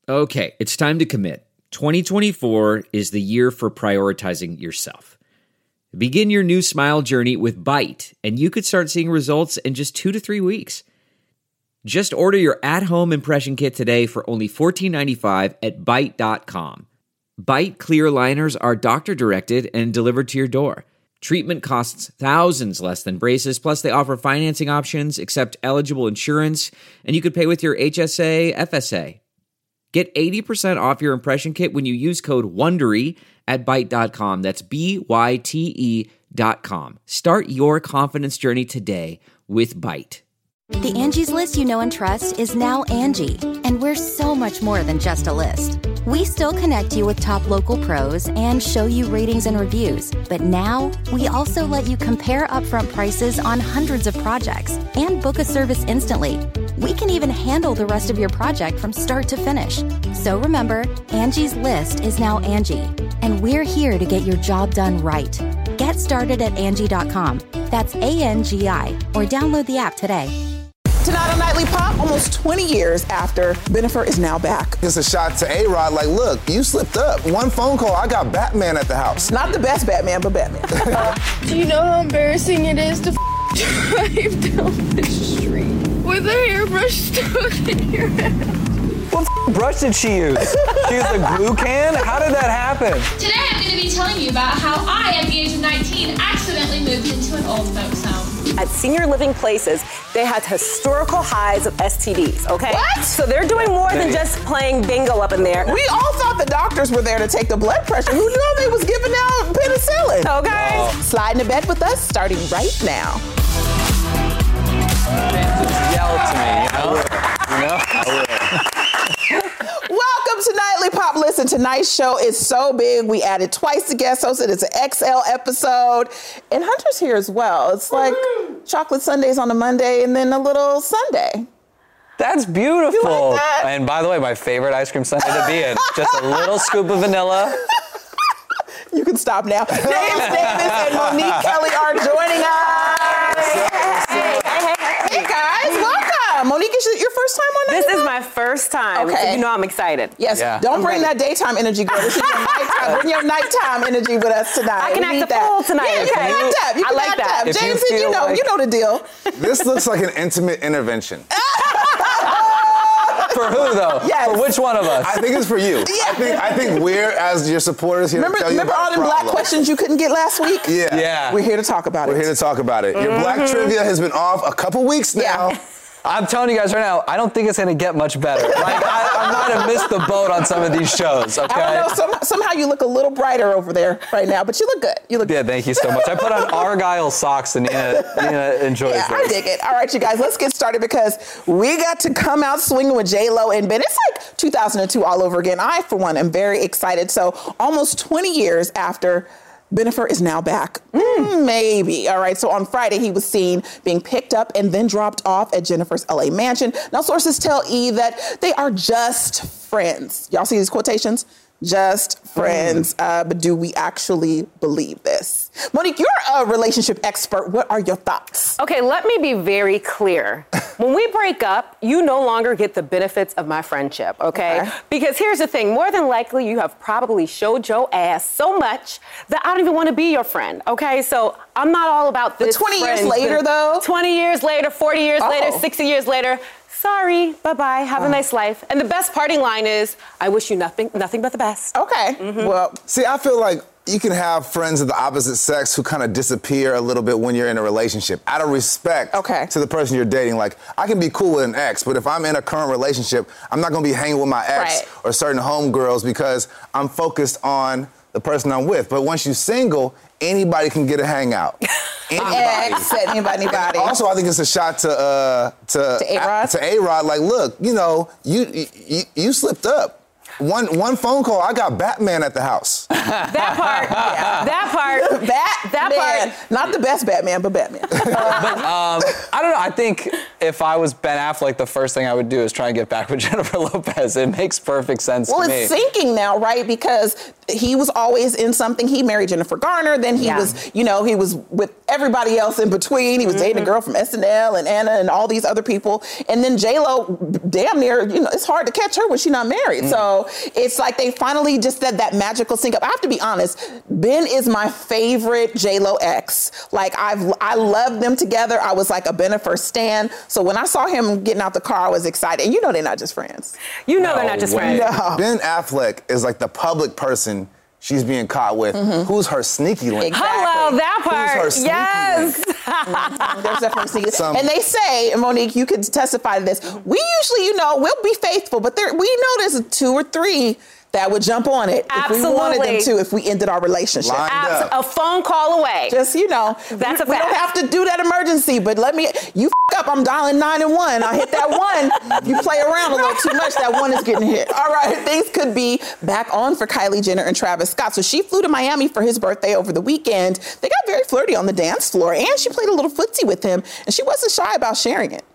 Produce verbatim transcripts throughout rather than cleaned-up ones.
Okay, it's time to commit. twenty twenty-four is the year for prioritizing yourself. Begin your new smile journey with Byte, and you could start seeing results in just two to three weeks. Just order your at-home impression kit today for only fourteen ninety-five at byte dot com. Byte clear aligners are doctor-directed and delivered to your door. Treatment costs thousands less than braces, plus they offer financing options, accept eligible insurance, and you could pay with your H S A, F S A. Get eighty percent off your impression kit when you use code WONDERY at byte dot com. That's B Y T E dot com. Start your confidence journey today with Byte. The Angie's List you know and trust is now Angie, and we're so much more than just a list. We still connect you with top local pros and show you ratings and reviews, but now we also let you compare upfront prices on hundreds of projects and book a service instantly. We can even handle the rest of your project from start to finish. So remember, Angie's List is now Angie, and we're here to get your job done right. Get started at Angie dot com. That's A N G I, or download the app today. Tonight on Nightly Pop, almost twenty years after Bennifer is now back. It's a shot to A-Rod, like, look, you slipped up. One phone call, I got Batman at the house. Not the best Batman, but Batman. uh, Do you know how embarrassing it is to f- drive down the street with a hairbrush stuck in your head? What f- brush did she use? She used a glue can? How did that happen? Today I'm going to be telling you about how I, at the age of nineteen, accidentally moved into an old folks home. At Senior Living Places, they had historical highs of S T Ds, okay? What? So they're doing more than just playing bingo up in there. We all thought the doctors were there to take the blood pressure. Who knew they was giving out penicillin? Okay. Oh. Slide into bed with us, starting right now. Just yell to me, you know? You know? I will. Welcome to Nightly Pop. Listen, tonight's show is so big. We added twice the guest host. It is an X L episode. And Hunter's here as well. It's like Woo-hoo. chocolate sundaes on a Monday and then a little sundae. That's beautiful. You like that? And by the way, my favorite ice cream sundae to be in. Just a little scoop of vanilla. You can stop now. James Davis and Monique Kelly are joining us. Hey, hey, hey, hey. Hey, guys, welcome. Monique, is it your first time on This Nightly is Pop? my first time. Okay. So you know I'm excited. Yes, Yeah. don't I'm bring ready. that daytime energy, girl. This is your nighttime. Bring your nighttime energy with us tonight. I can We act need a that. fool tonight, Yeah, you okay? can act up. You I can like act that. up. If you James, you, feel know, like- you know the deal. This looks like an intimate intervention. For who, though? Yes. For which one of us? I think it's for you. I think I think we're, as your supporters, here Remember, to tell you remember about all them the black problem. questions you couldn't get last week? Yeah. Yeah. We're here to talk about We're it. here to talk about it. Your black trivia has been off a couple weeks now. Yeah. I'm telling you guys right now, I don't think it's going to get much better. Like, I, I might have missed the boat on some of these shows, okay? I don't know. Some, somehow you look a little brighter over there right now, but you look good. You look Yeah, good. thank you so much. I put on Argyle socks and Nina, Nina enjoys Yeah, I this. dig it. All right, you guys, let's get started because we got to come out swinging with J-Lo and Ben. It's like two thousand two all over again. I, for one, am very excited. So almost twenty years after Bennifer is now back. Mm, maybe. All right. So on Friday, he was seen being picked up and then dropped off at Jennifer's L A mansion. Now, sources tell E! that they are just friends. Y'all see these quotations? Just friends. Mm. Uh, but do we actually believe this? Monique, you're a relationship expert. What are your thoughts? Okay, let me be very clear. When we break up, you no longer get the benefits of my friendship, okay? Okay. Because here's the thing, more than likely you have probably showed your ass so much that I don't even want to be your friend, okay? So I'm not all about this. But twenty years friends later, thing. though? twenty years later, forty years Oh. later, sixty years later, sorry, bye-bye, have Oh. a nice life. And the best parting line is, I wish you nothing, nothing but the best. Okay. Mm-hmm. Well, See, I feel like you can have friends of the opposite sex who kind of disappear a little bit when you're in a relationship. Out of respect Okay. to the person you're dating. Like, I can be cool with an ex, but if I'm in a current relationship, I'm not going to be hanging with my ex Right. or certain homegirls because I'm focused on the person I'm with. But once you're single, anybody can get a hangout. Anybody. ex, anybody, anybody. Also, I think it's a shot to uh, to To A-Rod? to A-Rod. Like, look, you know, you you, you slipped up. One one phone call, I got Batman at the house. That part, yeah. that part, Bat, that man. part. Not the best Batman, but Batman. But um, I don't know. I think if I was Ben Affleck, the first thing I would do is try and get back with Jennifer Lopez. It makes perfect sense Well, to me. it's sinking now, right? Because he was always in something. He married Jennifer Garner. Then he Yeah. was, you know, he was with everybody else in between. He was mm-hmm. dating a girl from S N L and Anna and all these other people. And then J-Lo, damn near, you know, it's hard to catch her when she's not married. Mm. So it's like they finally just said that magical sync up. I have to be honest, Ben is my favorite J-Lo ex. Like, I've, I love them together. I was like a Bennifer stan. So when I saw him getting out the car, I was excited. And you know they're not just friends. You know no they're not just way. friends. No. Ben Affleck is like the public person she's being caught with. Mm-hmm. Who's her sneaky link? Exactly. Hello, that part. Who's her sneaky yes. link? Mm-hmm. There's definitely sneaky. Some. And they say, and Monique, you could testify to this. We usually, you know, we'll be faithful, but there, we know there's two or three that would jump on it Absolutely. if we wanted them to, if we ended our relationship. Abs- a phone call away. Just, you know, that's we, a fact. We don't have to do that emergency, but let me, you f- up, I'm dialing nine and one. I hit that one. If you play around a little too much, that one is getting hit. All right, things could be back on for Kylie Jenner and Travis Scott. So she flew to Miami for his birthday over the weekend. They got very flirty on the dance floor, and she played a little footsie with him, and she wasn't shy about sharing it.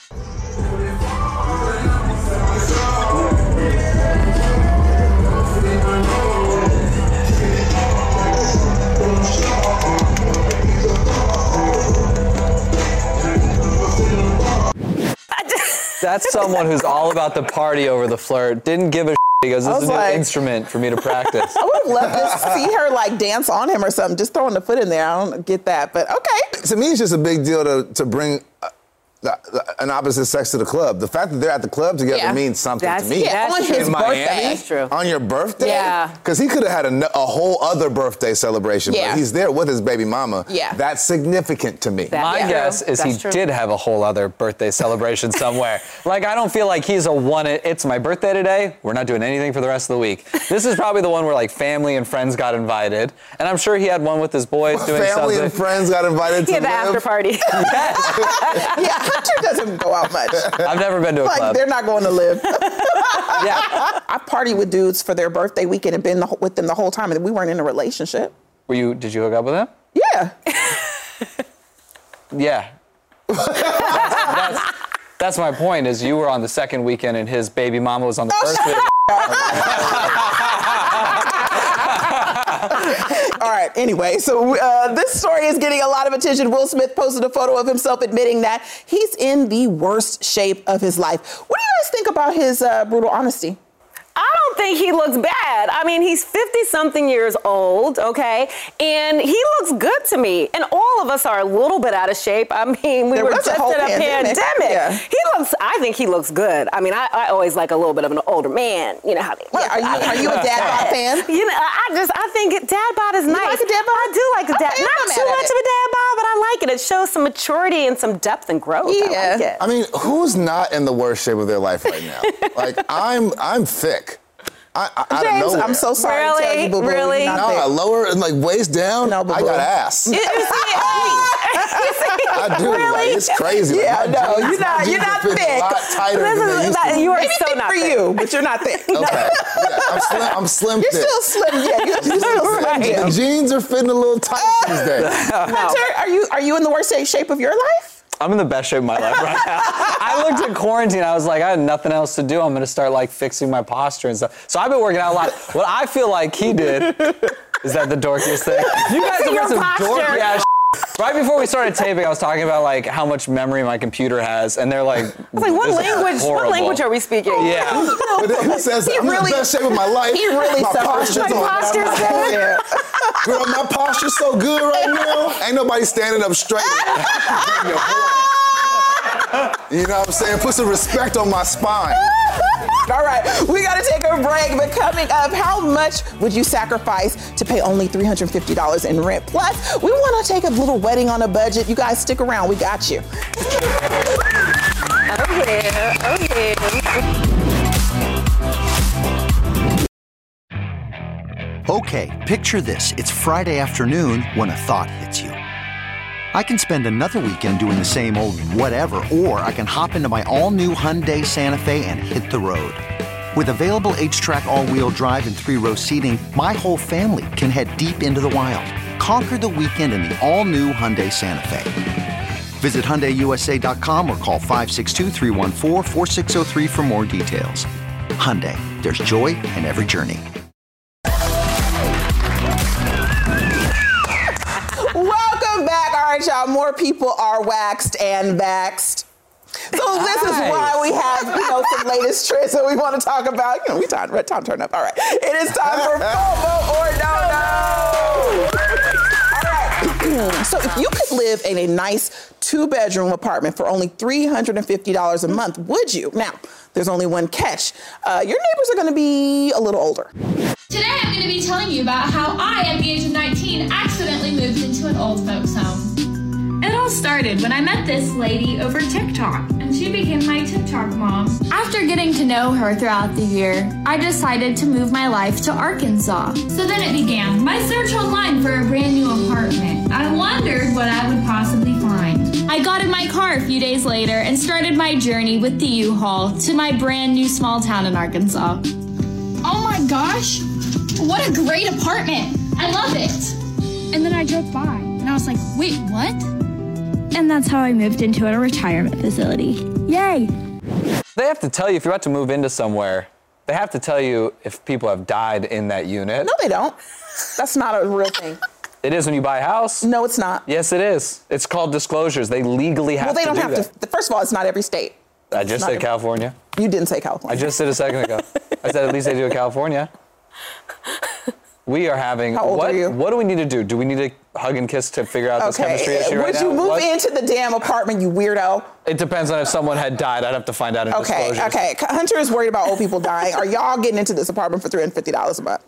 That's someone who's all about the party over the flirt. Didn't give a shit. He goes, this is a new like, instrument for me to practice. I would have loved to see her like dance on him or something, just throwing the foot in there. I don't get that, but okay. To me, it's just a big deal to, to bring uh, the, the, an opposite sex to the club. The fact that they're at the club together yeah. means something that's, to me. Yeah, on his In birthday. Miami, That's true. On your birthday? Yeah. Because he could have had a, a whole other birthday celebration, Yeah. but he's there with his baby mama. Yeah. That's significant to me. That- My Yeah. guess is That's he true. did have a whole other birthday celebration somewhere. Like, I don't feel like he's a one, it's my birthday today, we're not doing anything for the rest of the week. This is probably the one where, like, family and friends got invited. And I'm sure he had one with his boys doing Family something. and friends got invited He to had the live. after party. Yeah, Hunter doesn't go out much. I've never been to a Like, club. they're not going to live. Yeah. I partied with dudes for their birthday weekend and been the, with them the whole time, and we weren't in a relationship. Were you, did you hook up with him? Yeah. Yeah. that's, that's, that's my point, is you were on the second weekend and his baby mama was on the Oh, first weekend. All right, anyway, so uh, this story is getting a lot of attention. Will Smith posted a photo of himself admitting that he's in the worst shape of his life. What do you guys think about his uh, brutal honesty? I don't think he looks bad. I mean, he's fifty-something years old, okay? And he looks good to me. And all of us are a little bit out of shape. I mean, we There were was a just whole in a pandemic. pandemic. Yeah. He looks, I think he looks good. I mean, I, I always like a little bit of an older man. You know how they look. Yeah, are you, are you a dad bod fan? You know, I I just, I think it, dad bod is You nice. like a dad bod? I do like a dad. Okay, I'm Not not too mad at much it. of a dad bod, but I like it. It shows some maturity and some depth and growth. Yeah. I like it. I mean, who's not in the worst shape of their life right now? Like, I'm I'm thick. I, I, I don't James, know. I'm so sorry Really? to tell you, boo-boo, you're Really? not No, there. I lower and like waist down. No, I boo-boo. got ass. You- you see it? I do. Really? Like, it's crazy. Yeah, Like, my no, jeans- you're not- my you're jeans not are fitting thick. A lot tighter This than is they used not- to. you are Maybe so thick not for thick. you, but you're not thick. Okay. Yeah, I'm slim. I'm slim You're thick. still slim. Yeah, you're, you're still slim, Right. Jim. The jeans are fitting a little tight these days. Hunter, are you are you in the worst shape of your life? I'm in the best shape of my life right now. I looked at quarantine, I was like, I had nothing else to do. I'm gonna start like fixing my posture and stuff. So I've been working out a lot. What I feel like he did, is that the dorkiest thing? You guys Fixing have your some posture. dorky ass. Right before we started taping, I was talking about like how much memory my computer has, and they're like, I was like, what this is language? What horrible. language are we speaking? Yeah. But then he says, He I'm in really- the best shape of my life. He really my suffers. posture's My on. posture's good. Yeah. Girl, my posture's so good right now. Ain't nobody standing up straight. You know what I'm saying? Put some respect on my spine. All right, we got to take a break. But coming up, how much would you sacrifice to pay only three hundred fifty dollars in rent? Plus, we want to take a little wedding on a budget. You guys stick around. We got you. Oh yeah, oh yeah. Okay, picture this. It's Friday afternoon when a thought hits you. I can spend another weekend doing the same old whatever, or I can hop into my all-new Hyundai Santa Fe and hit the road. With available H-Track all-wheel drive and three-row seating, my whole family can head deep into the wild. Conquer the weekend in the all-new Hyundai Santa Fe. Visit Hyundai U S A dot com or call five six two, three one four, four six zero three for more details. Hyundai, there's joy in every journey. Welcome back. All right, y'all. More people are waxed and vaxxed. So this is why we have, you know, some latest trends that we want to talk about. You know, we time, time turn up. All right. It is time for FOMO or No No. All right. So if you could live in a nice two-bedroom apartment for only three hundred fifty dollars a month, would you? Now, there's only one catch. Uh, your neighbors are going to be a little older. Today I'm going to be telling you about how I, at the age of nineteen, accidentally moved into an old folks home. It all started when I met this lady over TikTok, and she became my TikTok mom. After getting to know her throughout the year, I decided to move my life to Arkansas. So then it began, my search online for a brand new apartment. I wondered what I would possibly find. I got in my car a few days later and started my journey with the U-Haul to my brand new small town in Arkansas. Oh my gosh, what a great apartment. I love it. And then I drove by and I was like, wait, what? And that's how I moved into a retirement facility. Yay! They have to tell you if you're about to move into somewhere, they have to tell you if people have died in that unit. No, they don't. That's not a real thing. It is when you buy a house. No, it's not. Yes, it is. It's called disclosures. They legally have to do that. Well, they don't have to. First of all, it's not every state. I just said California. You didn't say California. I just did a second ago. I said at least they do in California. We are having. How old what, are you? What do we need to do? Do we need to hug and kiss to figure out this Okay. chemistry issue right Would now? you move What? into the damn apartment, you weirdo? It depends on if someone had died. I'd have to find out in Okay, disclosures. okay. Hunter is worried about old people dying. Are y'all getting into this apartment for three hundred fifty dollars a month?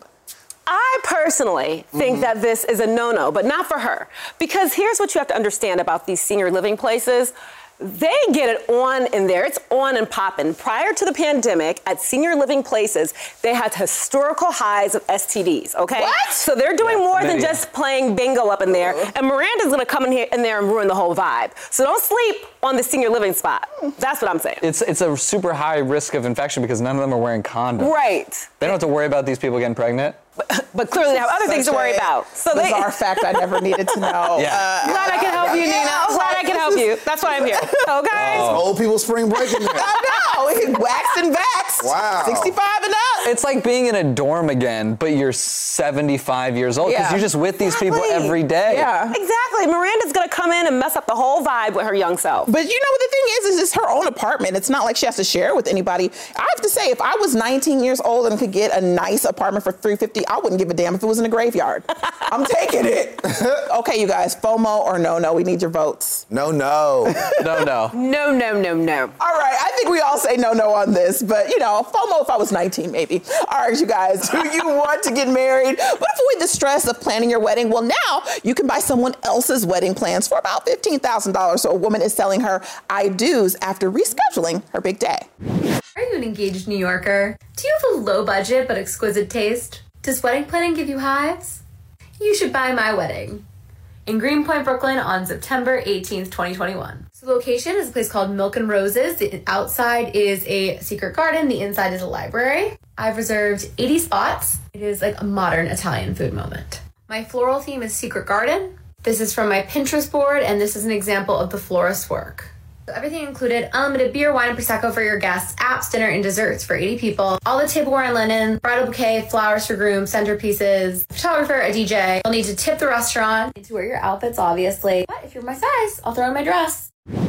I personally think Mm-hmm. that this is a no-no, but not for her. Because here's what you have to understand about these senior living places. They get it on in there. It's on and popping. Prior to the pandemic, at senior living places, they had historical highs of S T Ds, okay? What? So they're doing more than many. just playing bingo up in there. And Miranda's gonna come in here in there and ruin the whole vibe. So don't sleep on the senior living spot. That's what I'm saying. It's it's a super high risk of infection because none of them are wearing condoms. Right. They don't have to worry about these people getting pregnant. But clearly they have other things to Such worry a about. So they. bizarre fact I never needed to know. Yeah. Uh, Glad I can help you, yeah, Nina. I was Glad like, I can help you. That's why I'm here. Okay? Old people spring break in there. I know. He waxed and vaxxed. Wow. sixty-five and up. It's like being in a dorm again, but you're seventy-five years old because Yeah. you're just with these people Exactly. every day. Yeah. Exactly. Miranda's gonna come in and mess up the whole vibe with her young self. But you know what the thing is, is it's her own apartment. It's not like she has to share it with anybody. I have to say, if I was nineteen years old and could get a nice apartment for three hundred fifty dollars, I wouldn't give a damn if it was in a graveyard. I'm taking it. Okay, you guys, FOMO or no, no, we need your votes. No, no. No, no. No, no, no, no. All right, I think we all say no, no on this, but you know, FOMO if I was nineteen, maybe. All right, you guys, do you want to get married but avoid the stress of planning your wedding? Well, now you can buy someone else's wedding plans for about fifteen thousand dollars. So a woman is selling her I do's after rescheduling her big day. Are you an engaged New Yorker? Do you have a low budget but exquisite taste? Does wedding planning give you hives? You should buy my wedding in Greenpoint, Brooklyn on September eighteenth, twenty twenty-one. So the location is a place called Milk and Roses. The outside is a secret garden. The inside is a library. I've reserved eighty spots. It is like a modern Italian food moment. My floral theme is Secret Garden. This is from my Pinterest board, and this is an example of the florist's work. So everything included: unlimited beer, wine, and Prosecco for your guests, apps, dinner, and desserts for eighty people. All the tableware and linen, bridal bouquet, flowers for groom, centerpieces, photographer, a D J. You'll need to tip the restaurant. You need to wear your outfits, obviously. But if you're my size, I'll throw in my dress.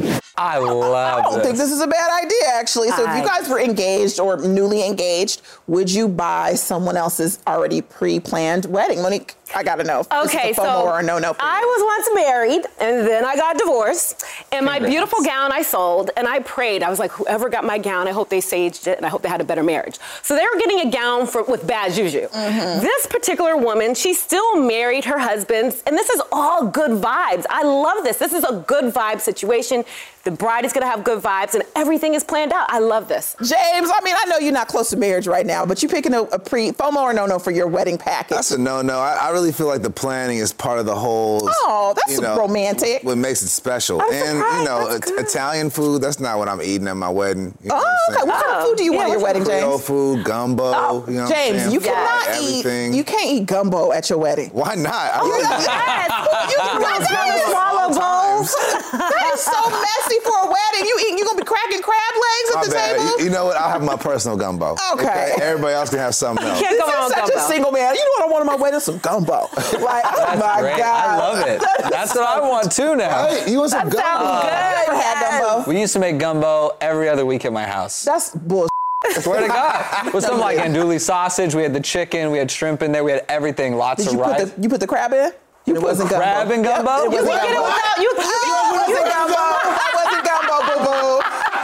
I love I don't this. think this is a bad idea, actually. So if you I- guys were engaged or newly engaged, would you buy someone else's already pre-planned wedding? Monique, I gotta know. If Okay, this is a FOMO so or a no-no for you. I was once married, and then I got divorced. And my beautiful gown I sold, and I prayed. I was like, whoever got my gown, I hope they saged it, and I hope they had a better marriage. So they were getting a gown for, with bad juju. Mm-hmm. This particular woman, she still married her husband, and this is all good vibes. I love this. This is a good vibe situation. The bride is gonna have good vibes, and everything is planned out. I love this. James, I mean, I know you're not close to marriage right now, but you picking a, a pre FOMO or no-no for your wedding package? That's a no-no. I, I really feel like the planning is part of the whole. Oh, that's you know, romantic. What makes it special. I'm and, surprised. you know, That's it- good. Italian food, that's not what I'm eating at my wedding. You know Oh, what I'm okay. saying? What kind of food do you Yeah, want at your what wedding, Creole James? food, gumbo. Oh, you know what I'm James, saying? you Fried cannot everything. eat. You can't eat gumbo at your wedding. Why not? I Oh, really- yes. You You guys have the swallow bowls. Oops. That is so messy for a wedding. You eat, you gonna be cracking crab legs at My the bad. table? You know what? I'll have my personal gumbo. Okay. Everybody else can have something else. Can't go This wrong is with such gumbo. a single man. You know what I want on my wedding? Some gumbo. Like, oh That's my great. God. I love it. That is That's what I want too now. Hey, you want some That gumbo? sounds good. Never had gumbo. We used to make gumbo every other week at my house. That's bullshit. Swear to God. With some like andouille sausage, we had the chicken, we had shrimp in there, we had everything, lots Did of you put rice. the you put the crab in? You it put wasn't crab gumbo. in gumbo? Yep, it You wasn't can get it gumbo. without. You, you, That you, wasn't gumbo. That wasn't gumbo, boo boo.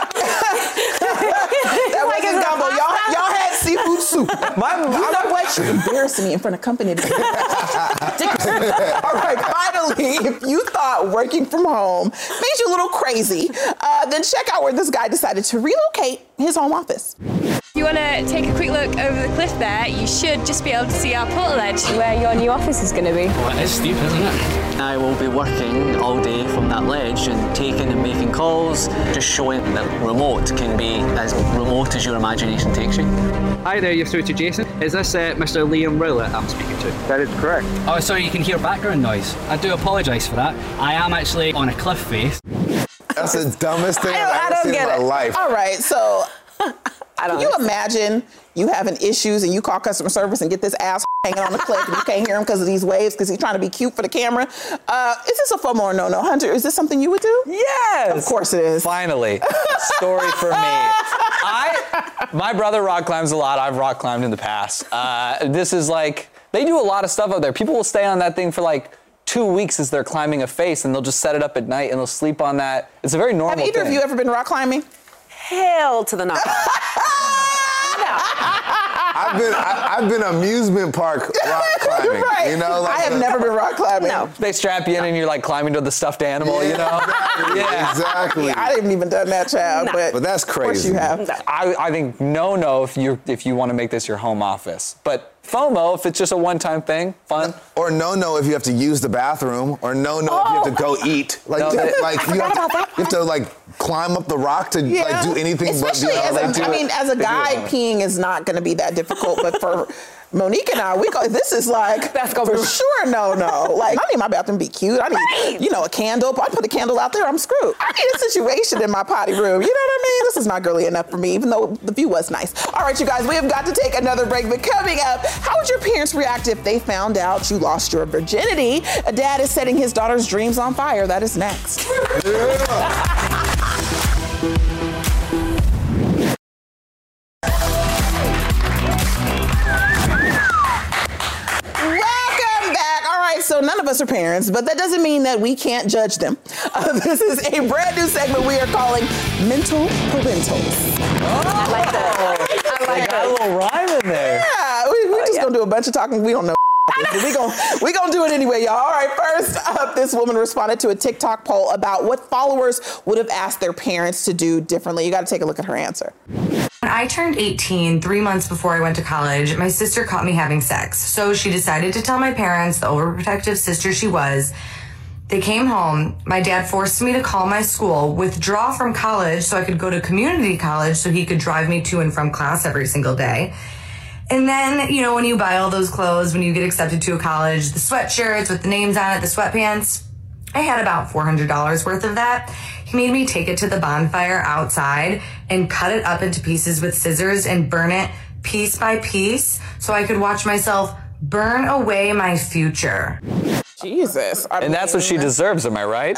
That like wasn't it's a gumbo. Y'all, pasta. y'all had seafood soup. My, You know what? You're embarrassing me in front of company today. All right, finally, if you thought working from home made you a little crazy, uh, then check out where this guy decided to relocate his home office. If you want to take a quick look over the cliff there, you should just be able to see our portal edge. Where your new office is going to be. Well, it is steep, isn't it? I will be working all day from that ledge and taking and making calls, just showing that remote can be as remote as your imagination takes you. Hi there, you're through to Jason. Is this uh, Mister Liam Rowlett I'm speaking to? That is correct. Oh, sorry, you can hear background noise. I do apologise for that. I am actually on a cliff face. That's the dumbest thing I don't, I I've ever don't seen in get my it. life. All right, so I don't can you know. imagine you having issues and you call customer service and get this ass hanging on the cliff and you can't hear him because of these waves because he's trying to be cute for the camera? Uh, is this a FOMO or no-no? Hunter, is this something you would do? Yes! Of course it is. Finally. Story for me. I, my brother rock climbs a lot. I've rock climbed in the past. Uh, this is like, they do a lot of stuff up there. People will stay on that thing for like two weeks as they're climbing a face and they'll just set it up at night and they'll sleep on that. It's a very normal Have either thing. of you ever been rock climbing? Hell to the no. I've been I, I've been amusement park rock climbing. Right. You know, like I have the- never been rock climbing. No. They strap you in and you're like climbing to the stuffed animal, you know? Yeah, exactly. I haven't even done that, child. No. But, But that's of course crazy. you have. I, I think no, no if you if you want to make this your home office. But FOMO, if it's just a one-time thing, fun. Or no, no, if you have to use the bathroom. Or no, no, if you have to go eat. Like, No, they- like you, have to, you have to like climb up the rock to Yeah. like do anything Especially but be able as to a, do I it. mean, as a They do guy, it. peeing is not going to be that difficult. But for Monique and I, we go, this is like, That's gonna for be- sure, no, no. Like, I need my bathroom to be cute. I need, Right. you know, a candle. I put a candle out there, I'm screwed. I need a situation in my potty room. You know what I mean? This is not girly enough for me, even though the view was nice. All right, you guys, we have got to take another break. But coming up, how would your parents react if they found out you lost your virginity? A dad is setting his daughter's dreams on fire. That is next. Welcome back. All right, so none of us are parents, but that doesn't mean that we can't judge them. Uh, this is a brand new segment we are calling Mental Parentals. I like that. I like Got a that. little rhyme in there. Yeah, we, we just gonna do a bunch of talking. We don't know. But we gon' we gonna do it anyway, y'all. All right, first up, this woman responded to a TikTok poll about what followers would have asked their parents to do differently. You got to take a look at her answer. When I turned eighteen, three months before I went to college, my sister caught me having sex. So she decided to tell my parents, the overprotective sister she was. They came home. My dad forced me to call my school, withdraw from college so I could go to community college so he could drive me to and from class every single day. And then, you know, when you buy all those clothes, when you get accepted to a college, the sweatshirts with the names on it, the sweatpants, I had about four hundred dollars worth of that. He made me take it to the bonfire outside and cut it up into pieces with scissors and burn it piece by piece so I could watch myself burn away my future. Jesus. I And that's what she mean, deserves, am I right?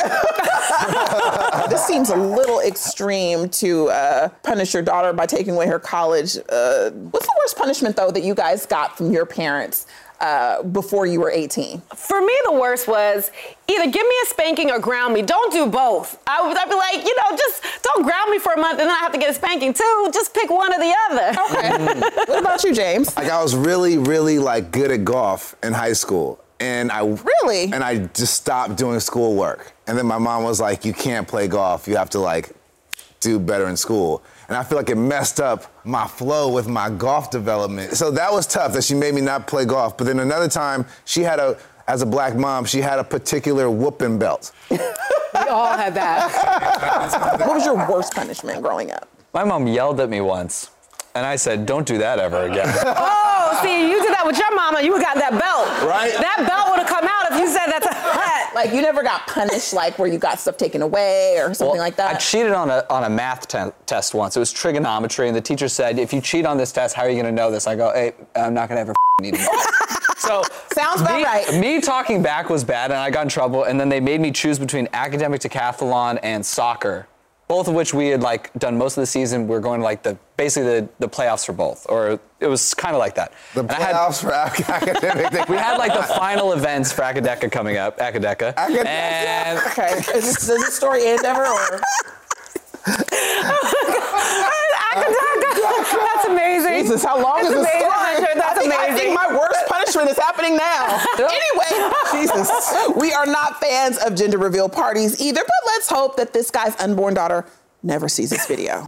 This seems a little extreme to uh, punish your daughter by taking away her college. Uh, what's the worst punishment, though, that you guys got from your parents uh, before you were eighteen? For me, the worst was either give me a spanking or ground me. Don't do both. I would I'd be like, you know, just don't ground me for a month and then I have to get a spanking too. Just pick one or the other. Okay. What about you, James? Like I was really, really like good at golf in high school. And I Really? and I just stopped doing schoolwork. And then my mom was like, you can't play golf. You have to like do better in school. And I feel like it messed up my flow with my golf development. So that was tough that she made me not play golf. But then another time, she had a, as a black mom, she had a particular whooping belt. We all had that. What was your worst punishment growing up? My mom yelled at me once, and I said, don't do that ever again. Oh, see, you did that with your mama, you would got that belt. Right. That belt would have come I'm out if you said that's a like you never got punished, like where you got stuff taken away or something well, like that. I cheated on a on a math te- test once. It was trigonometry, and the teacher said, "If you cheat on this test, how are you going to know this?" I go, "Hey, I'm not going to ever need it." So sounds about me, right. Me talking back was bad, and I got in trouble. And then they made me choose between academic decathlon and soccer, both of which we had like done most of the season. We were going to like the basically the, the playoffs for both, or it was kind of like that. The and playoffs had, for academic. We had like the final events for Academic coming up. Academic. Academic. And okay, is this, does this story end ever or? That's amazing. Jesus, how long That's is this amazing, story? Hunter. That's I think, amazing. I think my worst punishment is happening now. Anyway, Jesus, we are not fans of gender reveal parties either, but let's hope that this guy's unborn daughter never sees this video.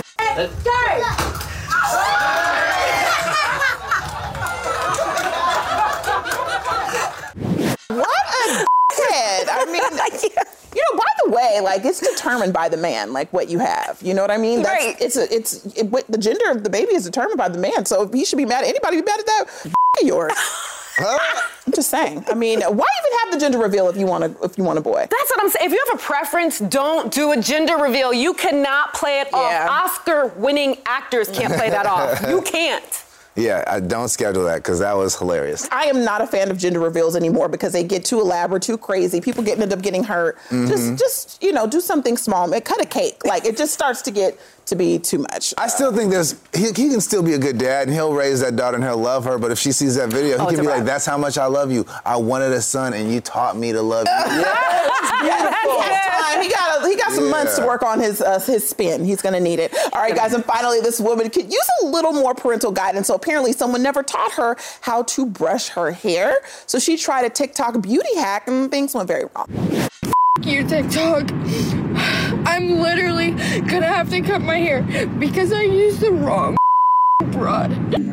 What a head. I mean, you know, by the way, like it's determined by the man, like what you have. You know what I mean? That's, Right. It's a, it's it, the gender of the baby is determined by the man. So if he should be mad at anybody, be mad at that of yours. I'm just saying. I mean, why even have the gender reveal if you want to if you want a boy? That's what I'm saying. If you have a preference, don't do a gender reveal. You cannot play it Yeah. off. Oscar-winning actors can't play that off. You can't. Yeah, I don't schedule that because that was hilarious. I am not a fan of gender reveals anymore because they get too elaborate, too crazy. People get end up getting hurt. Mm-hmm. Just, just you know, do something small. Cut a cake. Like it just starts to get to be too much. I still think there's he, he can still be a good dad and he'll raise that daughter and he'll love her. But if she sees that video, he Oh, can it's be a like, wrap. "That's how much I love you. I wanted a son and you taught me to love you." Yes, beautiful. Time. He got a, he got some Yeah. months to work on his uh, his spin. He's gonna need it. All right, guys, and finally, this woman could use a little more parental guidance. So apparently, someone never taught her how to brush her hair. So she tried a TikTok beauty hack, and things went very wrong. You, TikTok. I'm literally gonna have to cut my hair because I used the wrong brush.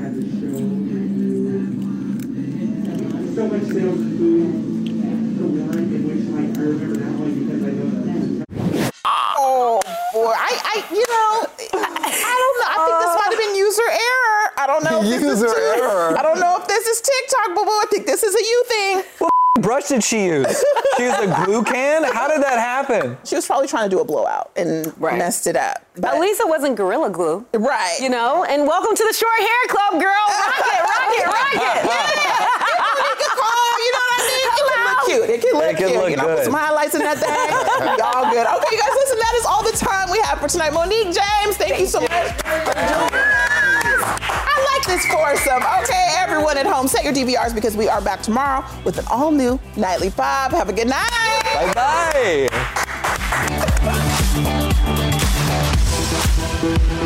So much sales of food, the one in which like I remember that one because I know that. Oh boy, I, I you know, I, I don't know. I think this might have been user error. I don't know. If this User is error. I don't know if this is TikTok, but I think this is a you thing. what brush did she use? She used a glue can? How did that happen? She was probably trying to do a blowout and Right. messed it up. At least it wasn't Gorilla Glue. Right. You know? And welcome to the Short Hair Club, girl. Rock it, rock it, rock it. You know what I mean? It can look cute. It can look It can cute. look you know, put good. some highlights in that thing. Y'all good. Okay, you guys, listen, that is all the time we have for tonight. Monique James, thank, you so much for joining us. I like this foursome. Okay, everyone at home, set your D V Rs because we are back tomorrow with an all-new Nightly Five. Have a good night. Bye-bye.